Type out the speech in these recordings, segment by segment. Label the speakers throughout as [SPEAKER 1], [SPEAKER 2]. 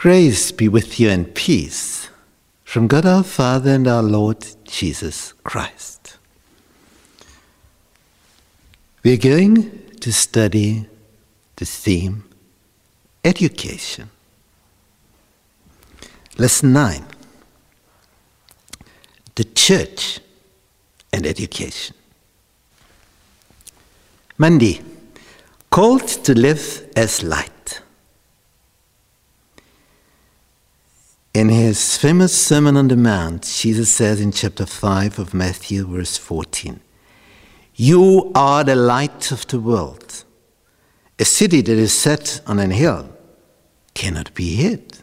[SPEAKER 1] Grace be with you and peace from God our Father and our Lord Jesus Christ. We're going to study the theme, education. Lesson 9, the church and education. Monday, called to live as light. In his famous Sermon on the Mount, Jesus says in chapter 5 of Matthew, verse 14, "You are the light of the world. A city that is set on an hill cannot be hid."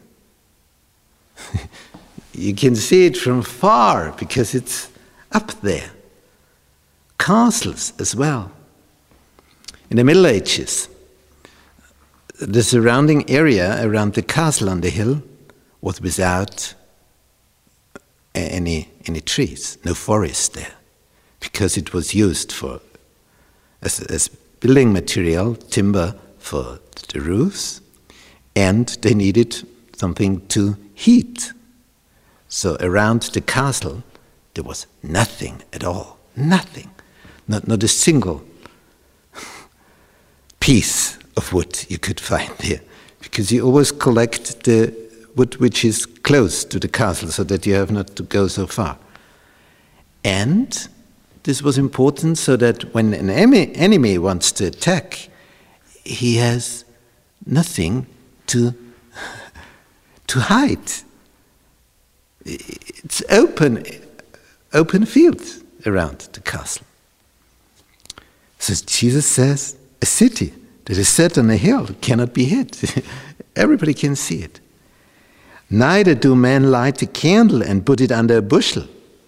[SPEAKER 1] You can see it from far because it's up there. Castles as well. In the Middle Ages, the surrounding area around the castle on the hill was without any trees, no forest there, because it was used for as building material, timber for the roofs, and they needed something to heat. So around the castle there was nothing at all, nothing, not a single piece of wood you could find there, because you always collect the wood which is close to the castle so that you have not to go so far. And this was important so that when an enemy wants to attack, he has nothing to hide. It's open field around the castle. So Jesus says, a city that is set on a hill cannot be hid. Everybody can see it. Neither do men light a candle and put it under a bushel,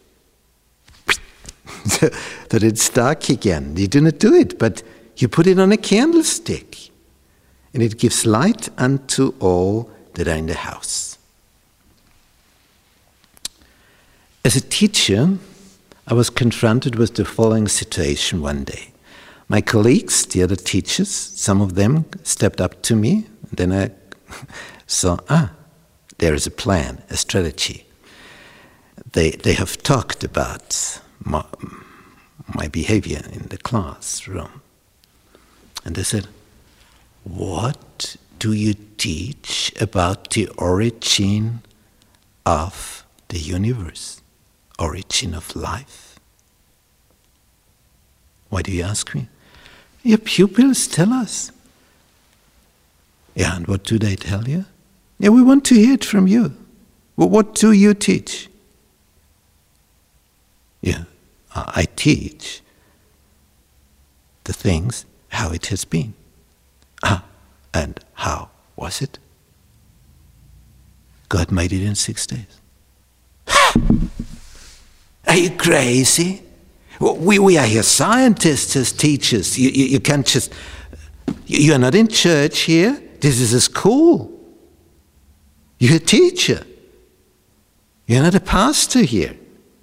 [SPEAKER 1] so that it's dark again. You do not do it, but you put it on a candlestick, and it gives light unto all that are in the house. As a teacher, I was confronted with the following situation one day. My colleagues, the other teachers, some of them stepped up to me, and then I saw, there is a plan, a strategy. They have talked about my behavior in the classroom. And they said, "What do you teach about the origin of the universe, origin of life?" Why do you ask me? Your pupils tell us. Yeah, and what do they tell you? Yeah, we want to hear it from you. Well, what do you teach? Yeah, I teach the things, how it has been. And how was it? God made it in 6 days. Are you crazy? We are here scientists as teachers. You can't just... You're not in church here. This is a school. You're a teacher. You're not a pastor here.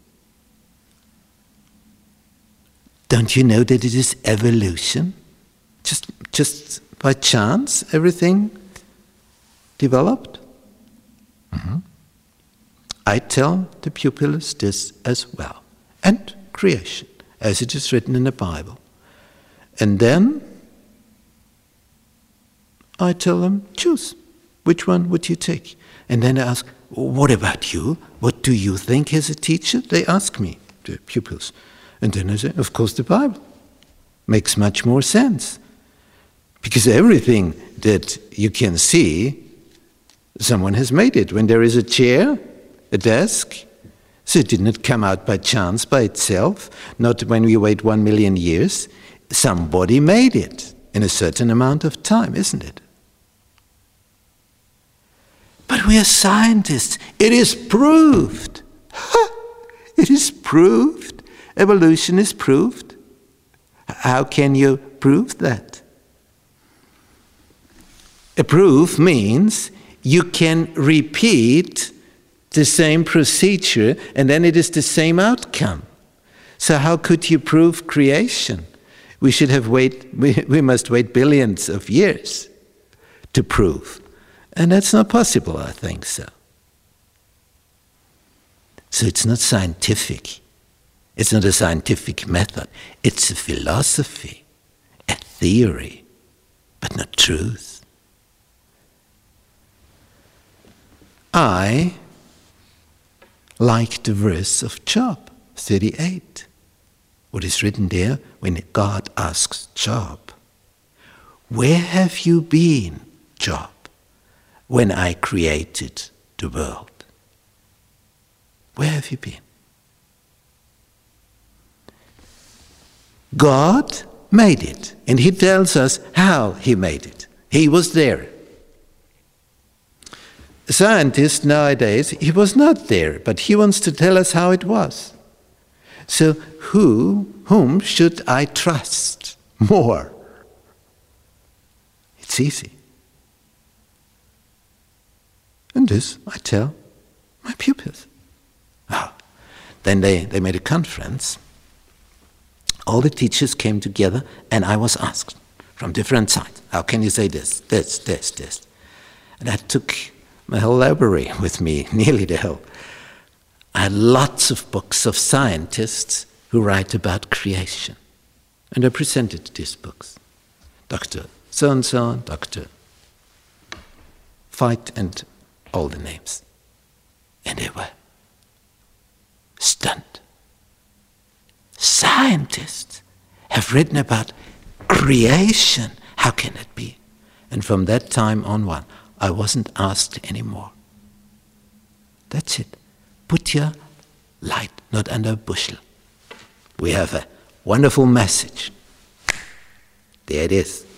[SPEAKER 1] Don't you know that it is evolution? Just by chance, everything developed? Mm-hmm. I tell the pupils this as well. And creation, as it is written in the Bible. And then I tell them, choose. Which one would you take? And then I ask, what about you? What do you think as a teacher? They ask me, the pupils. And then I say, of course, the Bible. Makes much more sense. Because everything that you can see, someone has made it. When there is a chair, a desk, so it did not come out by chance, by itself, not when we wait 1 million years. Somebody made it in a certain amount of time, isn't it? But we are scientists. It is proved. It is proved. Evolution is proved. How can you prove that? A proof means you can repeat the same procedure and then it is the same outcome. So how could you prove creation? We must wait billions of years to prove And that's not possible, I think so. So it's not scientific. It's not a scientific method. It's a philosophy, a theory, but not truth. I like the verse of Job 38. What is written there when God asks Job, "Where have you been, Job, when I created the world?" Where have you been? God made it, and He tells us how He made it. He was there. A scientist nowadays, he was not there, but he wants to tell us how it was. So whom should I trust more? It's easy. And this I tell my pupils. Oh. Then they made a conference. All the teachers came together, and I was asked from different sides, how can you say this? And I took my whole library with me, nearly the whole. I had lots of books of scientists who write about creation. And I presented these books. Dr. So-and-so, Dr. Veit, and all the names. And they were stunned. Scientists have written about creation. How can it be? And from that time onward, I wasn't asked anymore. That's it. Put your light not under a bushel. We have a wonderful message. There it is.